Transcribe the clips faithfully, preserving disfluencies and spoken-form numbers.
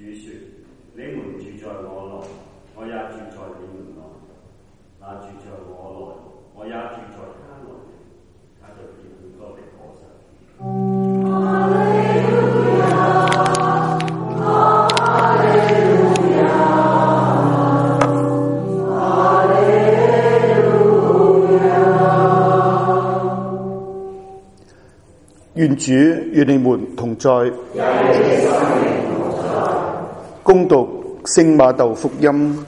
說：你們住在我內，我也住在你們內。那住在我內，我也住在他內，他就結很多的果實。哈利路亞，哈利路亞，哈利路亞。願主與你們同在。恭讀聖馬竇福音。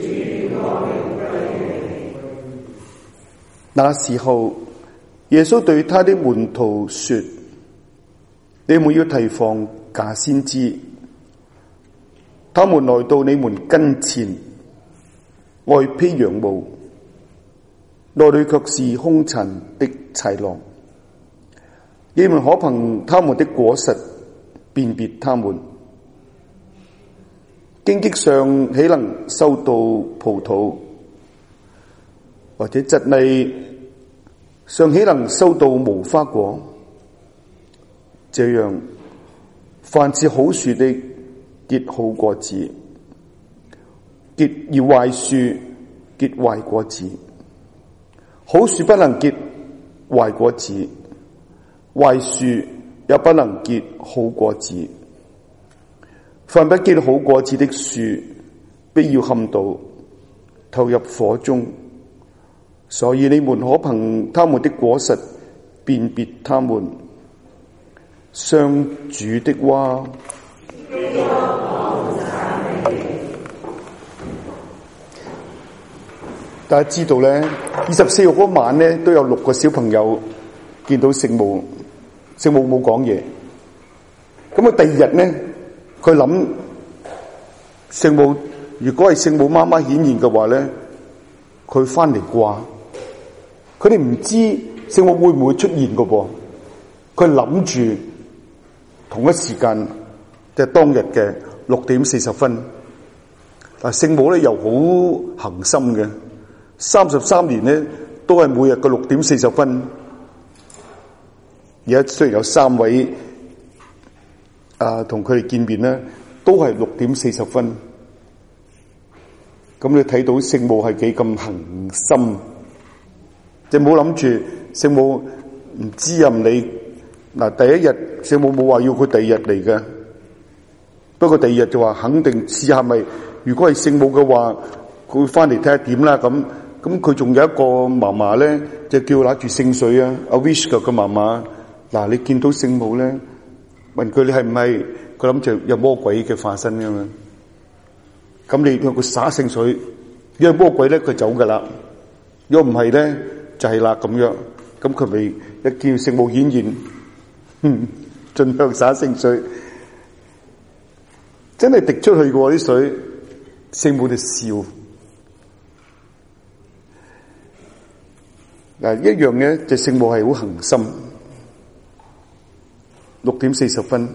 那時候，耶穌對他的門徒說：你們要提防假先知，他們來到你們跟前，外披羊毛，內裏卻是兇殘的豺狼。你們可憑他們的果實辨別他們。荊棘上豈能收到葡萄，或者蒺藜上豈能收到無花果？這樣，凡是好樹的結好果子，結而壞樹結壞果子。好樹不能結壞果子，壞樹也不能結好果子。凡不結好果子的樹，必要砍倒，投入火中。所以你們可憑他們的果實辨別他們。上主的話。大家知道咧，二十四號嗰晚咧，都有六個小朋友見到聖母，聖母冇講嘢。咁啊，第二日咧，佢諗聖母如果係聖母媽媽顯現嘅話咧，佢翻嚟啩？佢哋唔知聖母會唔會出現嘅噃？佢諗住同一時間，即係當日嘅六點四十分。嗱，聖母咧又好恆心嘅，三十三年咧都係每日嘅六點四十分。而家雖然有三位啊同佢哋見面咧，都係六點四十分。咁你睇到聖母係幾咁恆心，即係冇諗住聖母唔知任你。嗱，第一日聖母冇話要佢第二日嚟嘅，不過第二日就話肯定試下咪，如果係聖母嘅話，佢會翻嚟睇下點啦。咁咁佢仲有一個嫲嫲咧，就叫拿住聖水啊，阿 Wishka 嘅嫲嫲。嗱，你見到聖母咧，問佢你係唔係？佢諗住有魔鬼嘅化身噶嘛？咁你向佢灑聖水，如果魔鬼咧佢走噶啦，如果唔係咧就係啦咁樣。咁佢咪一見聖母顯現，嗯，盡量灑聖水，真係滴出去嘅啲水，聖母就笑。嗱，一樣嘅就聖母係好恆心，六點四十分。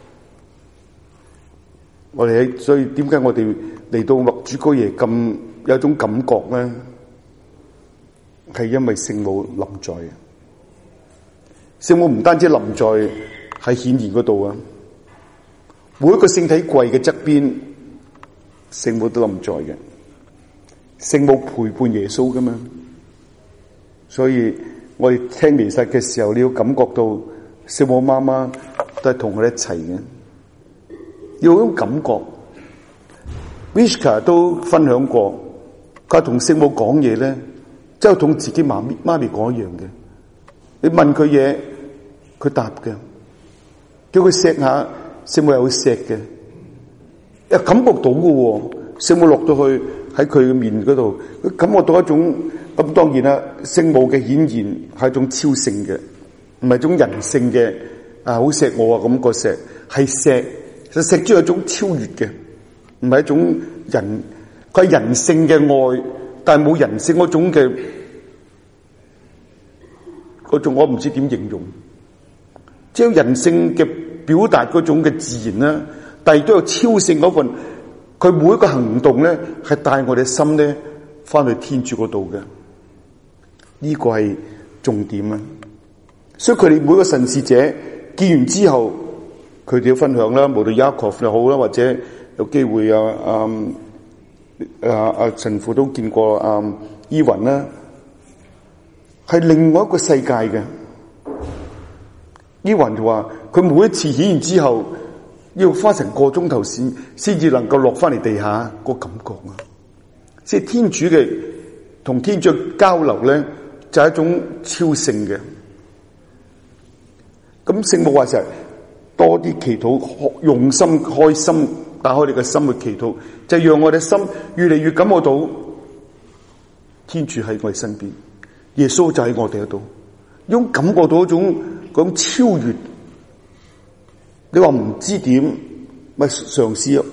我哋喺所以點解我哋嚟到默主哥爺咁有一種感覺咧？係因為聖母臨在啊！聖母唔單止臨在喺顯現嗰度啊，每一個聖體櫃嘅側邊，聖母都臨在嘅。聖母陪伴耶穌噶嘛，所以我哋聽彌撒嘅時候，你要感覺到聖母媽媽都係同我哋一齊嘅。要有種感覺 Vishka 都分享過，佢同聖母講嘢咧，即係同自己媽咪媽咪講一樣嘅。你問佢嘢，佢答嘅；叫佢錫下，聖母又會錫嘅。又感覺到嘅，聖母落到去喺佢嘅面嗰度，佢感覺到一種咁。當然啦，聖母嘅顯現係一種超性嘅，唔係一種人性嘅啊，好錫我啊咁個錫，係錫。其實錫住係一種超越嘅，唔係一種人，佢係人性嘅愛，但係冇人性嗰種嘅嗰種，我唔知點形容，即係人性嘅表達嗰種嘅自然啦，但係都有超性嗰份，佢每一個行動咧係帶我哋心咧翻去天主嗰度嘅，呢個係重點啊！所以佢哋每個神視者見完之後。佢哋要分享啦，無論 Yakov 又好啦，或者有機會啊啊啊啊神父都見過啊依雲啦，係另外一個世界嘅。依雲就話佢每一次顯現之後，要花成個鐘頭先先至能夠落翻嚟地下，個感覺啊！即係天主嘅同天主交流咧，就係一種超性嘅。咁聖母話成日多啲祈禱，用心開心，打開你嘅心去祈禱，就讓我哋心越嚟越感覺到天主喺我哋身邊，耶穌就喺我哋嗰度，用感覺到一種嗰種超越。你話唔知點，咪嘗試學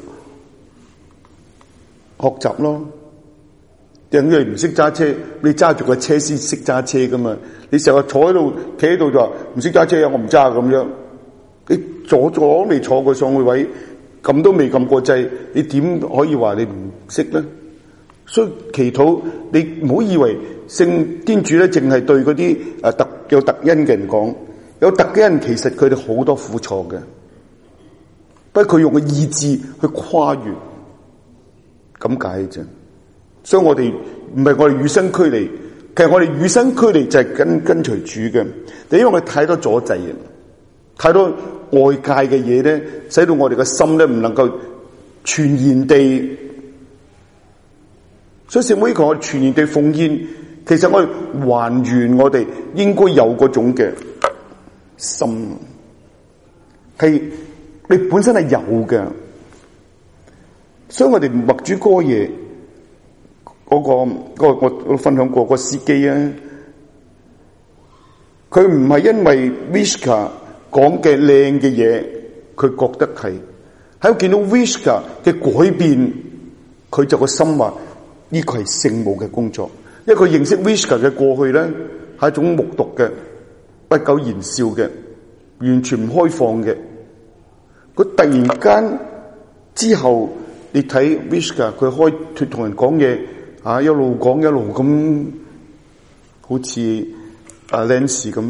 習咯。人哋唔識揸車，你揸住個車先識揸車噶嘛？你成日坐喺度，企喺度就話唔識揸車啊，我唔揸咁樣。你坐坐未坐過上去位，撳都未撳過掣，你點可以話你唔識咧？所以祈禱，你唔好以為聖天主咧，淨係對嗰啲誒特有特恩嘅人講，有特恩其實佢哋好多苦楚嘅，不過佢用個意志去跨越，咁解嘅啫。所以我哋唔係我哋與生俱嚟，其實我哋與生俱嚟就係跟跟隨主嘅。但因為我哋太多阻滯啊，太多外界嘅嘢咧，使到我哋嘅心咧唔能夠全然地。所以聖母呢個我全然地奉獻，其實我哋還原我哋應該有嗰種嘅心，係你本身係有嘅。所以我哋默主哥爺。嗰、那個、那個我我分享過、那個司機啊，佢唔係因為 Vishka 講嘅靚嘅嘢，佢覺得係喺見到 Vishka 嘅改變，佢就個心話呢個係聖母嘅工作。因為佢認識 Vishka 嘅過去咧，係一種木獨嘅、不苟言笑嘅、完全唔開放嘅。佢突然間之後，你睇 Vishka 佢開脫同人講嘢。啊！一路講一路咁，好似啊 Lance 咁。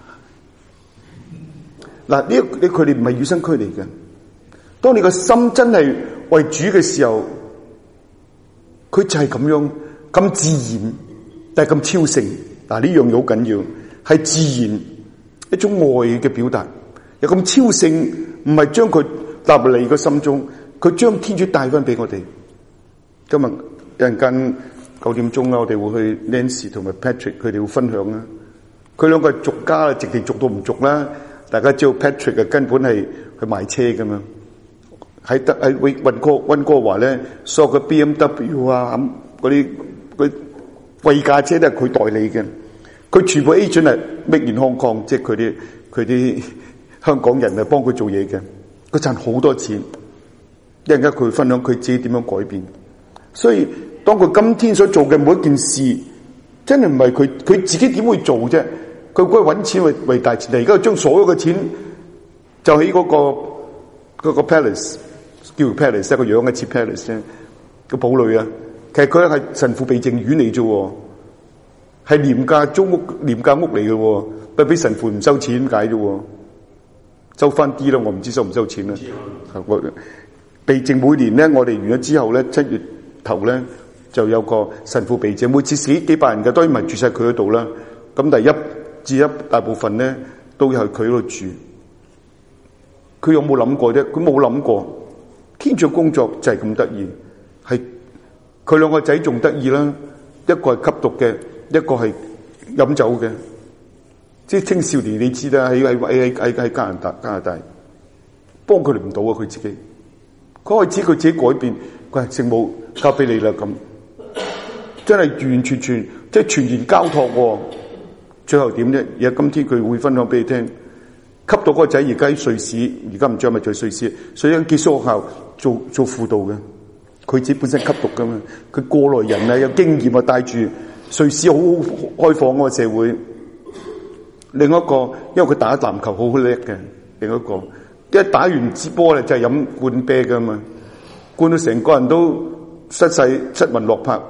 嗱，呢呢佢哋唔係與生俱嚟嘅。當你個心真係為主嘅時候，佢就係咁樣咁自然，但係咁超性。嗱，呢樣嘢好緊要，係自然一種愛嘅表達。有咁超性，唔係將佢納入你個心中，佢將天主帶翻俾我哋。今日。一陣間九點鐘啦，我哋會去 Nancy 同埋 Patrick， 佢哋會分享啦。佢兩個係俗家啦，直情俗到唔俗啦。大家知道 Patrick 嘅根本係去賣車噶嘛，喺得喺溫哥溫哥華咧，所有嘅 B M W 啊，嗰啲嗰貴價車都係佢代理嘅。佢全部 agent 係 Made in Hong Kong，即係佢啲佢啲香港人係幫佢做嘢嘅。佢賺好多錢。一陣間佢分享佢自己點樣改變。所以當佢今天所做嘅每一件事，真係唔係佢佢自己點會做啫？佢嗰個揾錢為為大前提，而家將所有嘅錢就喺嗰、嗰個、嗰個 palace 叫 palace， 一個樣嘅似 palace 咧個堡壘啊。其實佢係神父避靜院嚟啫，係廉價租屋廉價屋嚟嘅，不過俾神父唔收錢解啫，收翻啲啦。我唔知收唔收錢啦。我避靜每年咧，我哋完咗之後咧，七月頭咧就有個神父避靜，每次幾幾百人嘅，當然唔係住晒佢嗰度啦。咁第一至一大部分咧都係佢嗰度住。佢有冇諗過啫？佢冇諗過。天主工作就係咁得意，係佢兩個仔仲得意啦。一個係吸毒嘅，一個係飲酒嘅。即係青少年，你知啦，喺喺喺喺喺加拿大加拿大，幫佢哋唔到啊！佢自己，佢開始佢自己改變。佢係聖母交俾你啦，咁真係完完全全即係全然交託喎。最後點啫？而家今天佢會分享俾你聽，吸到個仔而家喺瑞士，而家唔知係咪在瑞士，所以結束學校做做輔導嘅。佢自己本身吸毒噶嘛，佢過來人啊，有經驗啊，帶住瑞士好開放個社會。另一個因為佢打籃球好叻嘅，另一個一打完支波咧就係飲灌啤噶嘛。灌到成個人都失勢七魂落魄，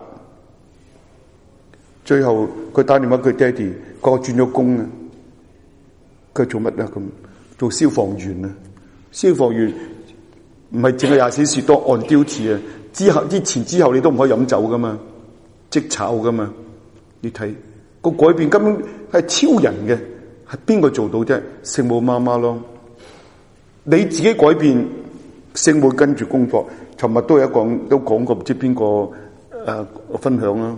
最後佢打電話佢爹哋，個轉咗工啊！佢做乜啊？咁做消防員啊！消防員唔係淨係廿四時都按雕字啊！之後之前之後你都唔可以飲酒噶嘛，即炒噶嘛。你睇個改變根本係超人嘅，係邊個做到啫？聖母媽媽咯。你自己改變，聖母跟住工作。尋日都有一講都講過，唔知邊個誒分享啦。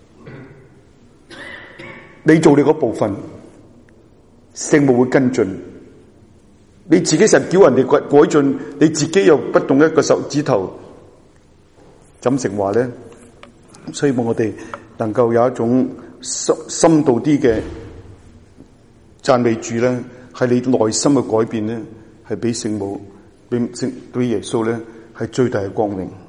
你做你嗰部分，聖母會跟進。你自己實叫人哋改改進，你自己又不動一個手指頭，怎成話咧？所以我哋能夠有一種深深度啲嘅讚美主咧，係你內心嘅改變咧，係俾聖母、俾聖對耶穌咧，係最大嘅光榮。